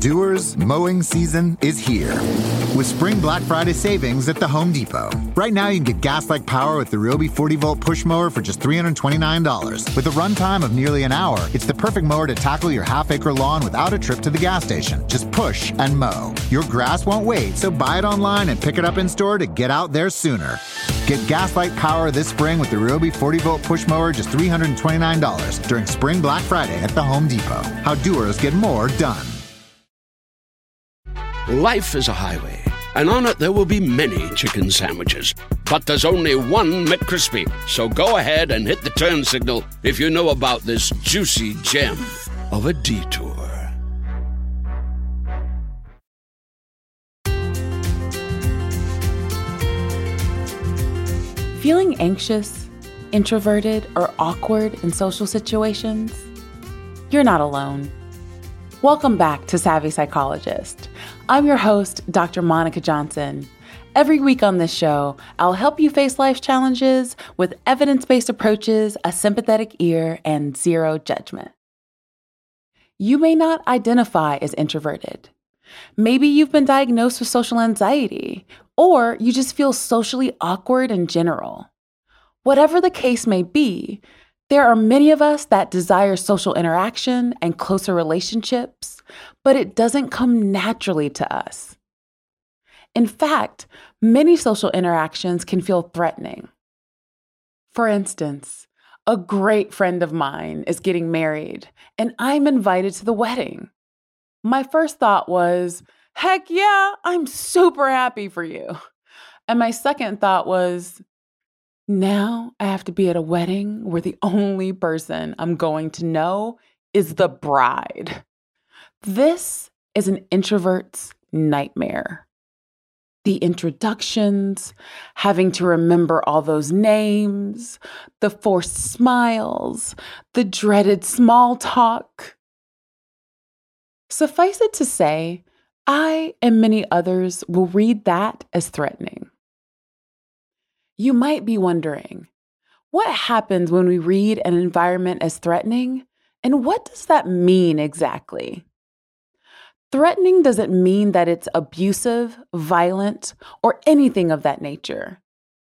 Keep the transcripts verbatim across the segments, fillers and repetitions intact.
Doers, mowing season is here. With Spring Black Friday savings at the Home Depot. Right now, you can get gas-like power with the Ryobi forty volt push mower for just three hundred twenty-nine dollars. With a runtime of nearly an hour, it's the perfect mower to tackle your half-acre lawn without a trip to the gas station. Just push and mow. Your grass won't wait, so buy it online and pick it up in-store to get out there sooner. Get gas-like power this spring with the Ryobi forty volt push mower just three hundred twenty-nine dollars during Spring Black Friday at the Home Depot. How doers get more done. Life is a highway, and on it there will be many chicken sandwiches. But there's only one McCrispy. So go ahead and hit the turn signal if you know about this juicy gem of a detour. Feeling anxious, introverted, or awkward in social situations? You're not alone. Welcome back to Savvy Psychologist. I'm your host, Doctor Monica Johnson. Every week on this show, I'll help you face life's challenges with evidence-based approaches, a sympathetic ear, and zero judgment. You may not identify as introverted. Maybe you've been diagnosed with social anxiety, or you just feel socially awkward in general. Whatever the case may be, there are many of us that desire social interaction and closer relationships, but it doesn't come naturally to us. In fact, many social interactions can feel threatening. For instance, a great friend of mine is getting married, and I'm invited to the wedding. My first thought was, heck yeah, I'm super happy for you. And my second thought was, now I have to be at a wedding where the only person I'm going to know is the bride. This is an introvert's nightmare. The introductions, having to remember all those names, the forced smiles, the dreaded small talk. Suffice it to say, I and many others will read that as threatening. You might be wondering, what happens when we read an environment as threatening, and what does that mean exactly? Threatening doesn't mean that it's abusive, violent, or anything of that nature.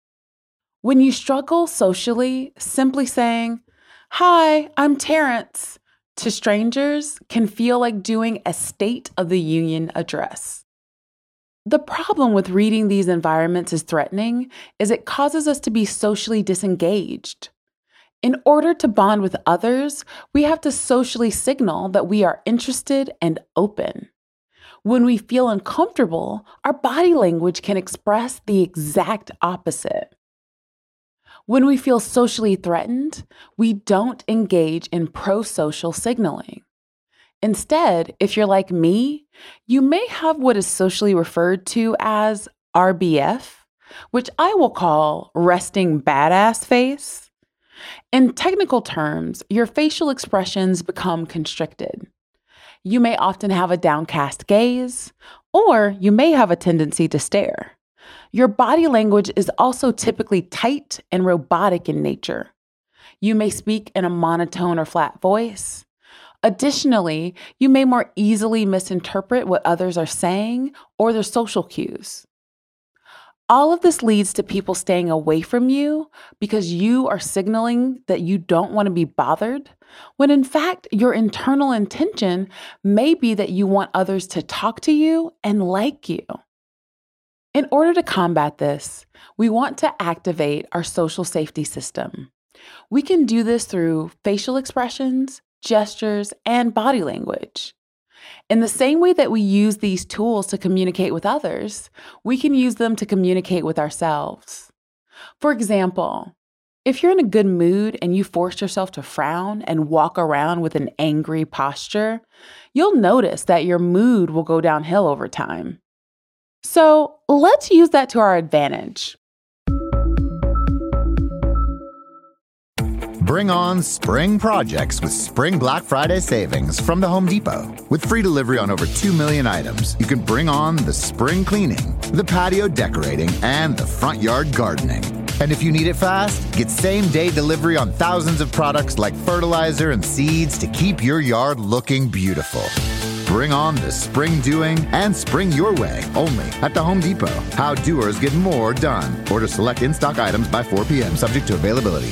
When you struggle socially, simply saying, "Hi, I'm Terrence," to strangers can feel like doing a State of the Union address. The problem with reading these environments as threatening is it causes us to be socially disengaged. In order to bond with others, we have to socially signal that we are interested and open. When we feel uncomfortable, our body language can express the exact opposite. When we feel socially threatened, we don't engage in pro-social signaling. Instead, if you're like me, you may have what is socially referred to as R B F, which I will call resting badass face. In technical terms, your facial expressions become constricted. You may often have a downcast gaze, or you may have a tendency to stare. Your body language is also typically tight and robotic in nature. You may speak in a monotone or flat voice. Additionally, you may more easily misinterpret what others are saying or their social cues. All of this leads to people staying away from you because you are signaling that you don't want to be bothered, when in fact, your internal intention may be that you want others to talk to you and like you. In order to combat this, we want to activate our social safety system. We can do this through facial expressions, gestures, and body language. In the same way that we use these tools to communicate with others, we can use them to communicate with ourselves. For example, if you're in a good mood and you force yourself to frown and walk around with an angry posture, you'll notice that your mood will go downhill over time. So let's use that to our advantage. Bring on spring projects with Spring Black Friday savings from the Home Depot. With free delivery on over two million items, you can bring on the spring cleaning, the patio decorating, and the front yard gardening. And if you need it fast, get same-day delivery on thousands of products like fertilizer and seeds to keep your yard looking beautiful. Bring on the spring doing and spring your way only at the Home Depot. How doers get more done. Order select in-stock items by four p.m. subject to availability.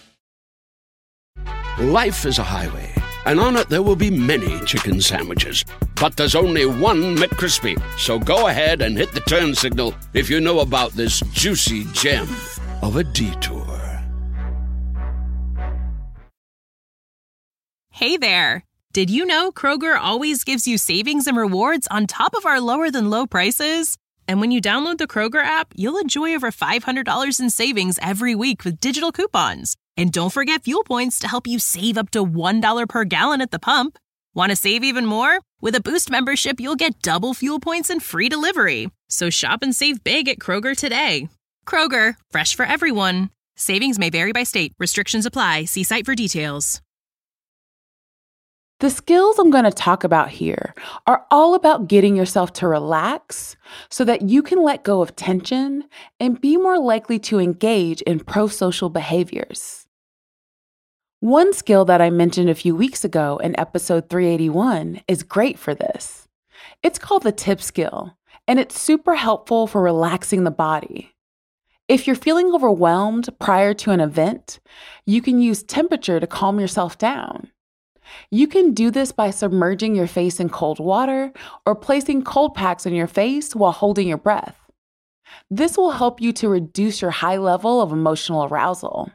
Life is a highway, and on it there will be many chicken sandwiches. But there's only one McCrispy. So go ahead and hit the turn signal if you know about this juicy gem of a detour. Hey there! Did you know Kroger always gives you savings and rewards on top of our lower-than-low prices? And when you download the Kroger app, you'll enjoy over five hundred dollars in savings every week with digital coupons. And don't forget fuel points to help you save up to one dollar per gallon at the pump. Want to save even more? With a Boost membership, you'll get double fuel points and free delivery. So shop and save big at Kroger today. Kroger, fresh for everyone. Savings may vary by state. Restrictions apply. See site for details. The skills I'm going to talk about here are all about getting yourself to relax so that you can let go of tension and be more likely to engage in pro-social behaviors. One skill that I mentioned a few weeks ago in episode three eighty-one is great for this. It's called the tip skill, and it's super helpful for relaxing the body. If you're feeling overwhelmed prior to an event, you can use temperature to calm yourself down. You can do this by submerging your face in cold water or placing cold packs on your face while holding your breath. This will help you to reduce your high level of emotional arousal.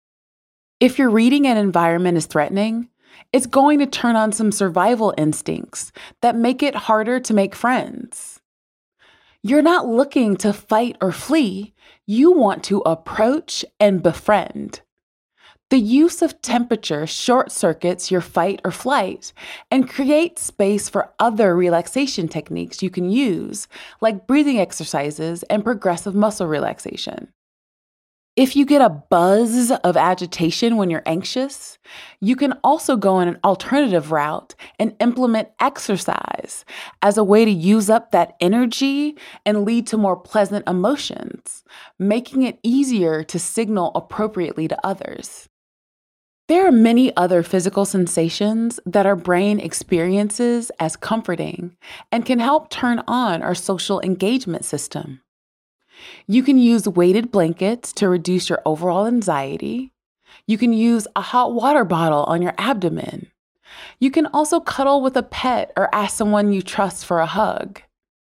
If your reading and environment is threatening, it's going to turn on some survival instincts that make it harder to make friends. You're not looking to fight or flee, you want to approach and befriend. The use of temperature short circuits your fight or flight and creates space for other relaxation techniques you can use, like breathing exercises and progressive muscle relaxation. If you get a buzz of agitation when you're anxious, you can also go in an alternative route and implement exercise as a way to use up that energy and lead to more pleasant emotions, making it easier to signal appropriately to others. There are many other physical sensations that our brain experiences as comforting and can help turn on our social engagement system. You can use weighted blankets to reduce your overall anxiety. You can use a hot water bottle on your abdomen. You can also cuddle with a pet or ask someone you trust for a hug.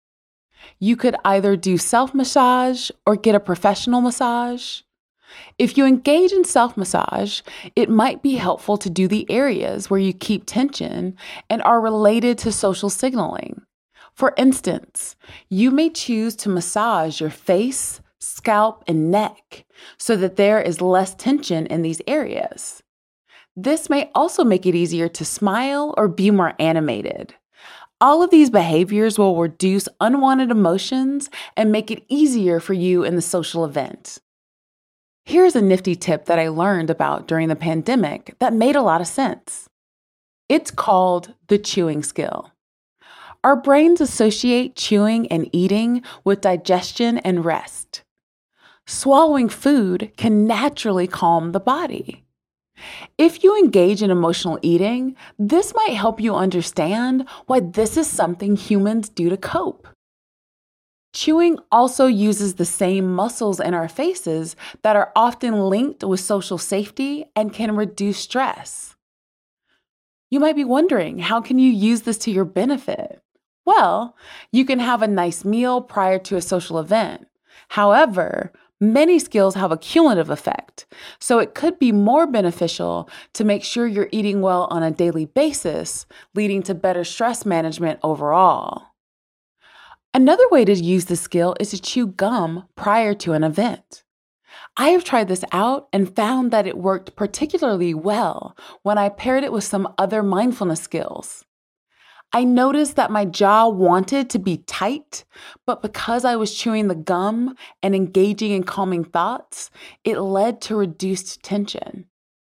You could either do self-massage or get a professional massage. If you engage in self-massage, it might be helpful to do the areas where you keep tension and are related to social signaling. For instance, you may choose to massage your face, scalp, and neck so that there is less tension in these areas. This may also make it easier to smile or be more animated. All of these behaviors will reduce unwanted emotions and make it easier for you in the social event. Here's a nifty tip that I learned about during the pandemic that made a lot of sense. It's called the chewing skill. Our brains associate chewing and eating with digestion and rest. Swallowing food can naturally calm the body. If you engage in emotional eating, this might help you understand why this is something humans do to cope. Chewing also uses the same muscles in our faces that are often linked with social safety and can reduce stress. You might be wondering, how can you use this to your benefit? Well, you can have a nice meal prior to a social event. However, many skills have a cumulative effect, so it could be more beneficial to make sure you're eating well on a daily basis, leading to better stress management overall. Another way to use this skill is to chew gum prior to an event. I have tried this out and found that it worked particularly well when I paired it with some other mindfulness skills. I noticed that my jaw wanted to be tight, but because I was chewing the gum and engaging in calming thoughts, it led to reduced tension.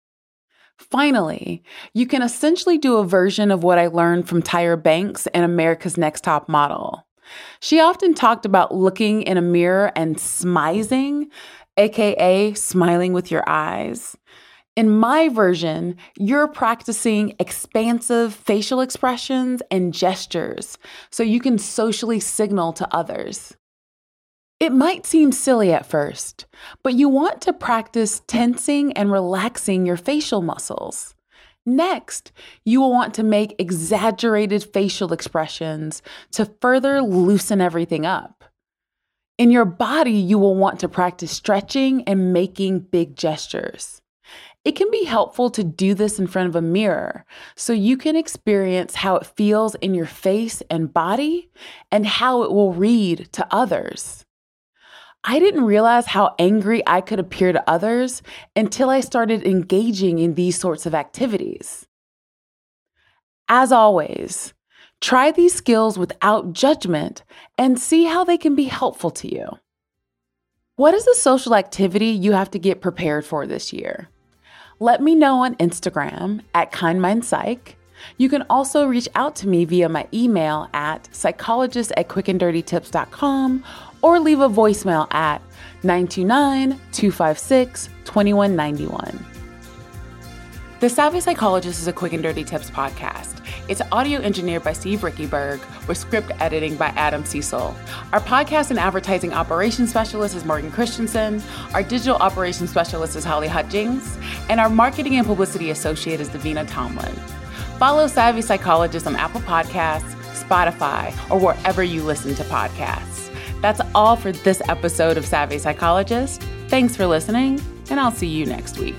Finally, you can essentially do a version of what I learned from Tyra Banks in America's Next Top Model. She often talked about looking in a mirror and smizing, aka smiling with your eyes. In my version, you're practicing expansive facial expressions and gestures so you can socially signal to others. It might seem silly at first, but you want to practice tensing and relaxing your facial muscles. Next, you will want to make exaggerated facial expressions to further loosen everything up. In your body, you will want to practice stretching and making big gestures. It can be helpful to do this in front of a mirror so you can experience how it feels in your face and body and how it will read to others. I didn't realize how angry I could appear to others until I started engaging in these sorts of activities. As always, try these skills without judgment and see how they can be helpful to you. What is the social activity you have to get prepared for this year? Let me know on Instagram at KindMindPsych. You can also reach out to me via my email at psychologist at quick and dirty tips dot com or leave a voicemail at nine two nine, two five six, two one nine one. The Savvy Psychologist is a Quick and Dirty Tips podcast. It's audio engineered by Steve Rickyberg with script editing by Adam Cecil. Our podcast and advertising operations specialist is Morgan Christensen. Our digital operations specialist is Holly Hutchings. And our marketing and publicity associate is Davina Tomlin. Follow Savvy Psychologist on Apple Podcasts, Spotify, or wherever you listen to podcasts. That's all for this episode of Savvy Psychologist. Thanks for listening, and I'll see you next week.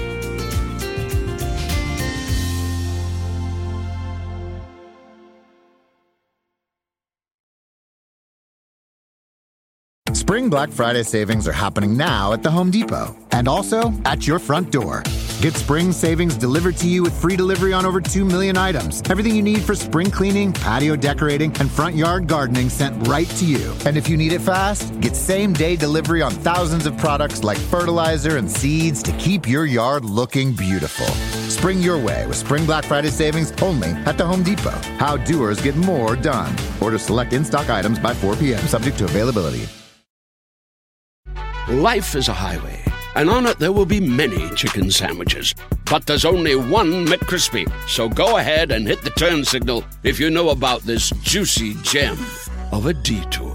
Spring Black Friday savings are happening now at the Home Depot and also at your front door. Get spring savings delivered to you with free delivery on over two million items. Everything you need for spring cleaning, patio decorating, and front yard gardening sent right to you. And if you need it fast, get same-day delivery on thousands of products like fertilizer and seeds to keep your yard looking beautiful. Spring your way with Spring Black Friday savings only at the Home Depot. How doers get more done. Order select in-stock items by four p.m. subject to availability. Life is a highway, and on it there will be many chicken sandwiches. But there's only one McCrispy. So go ahead and hit the turn signal if you know about this juicy gem of a detour.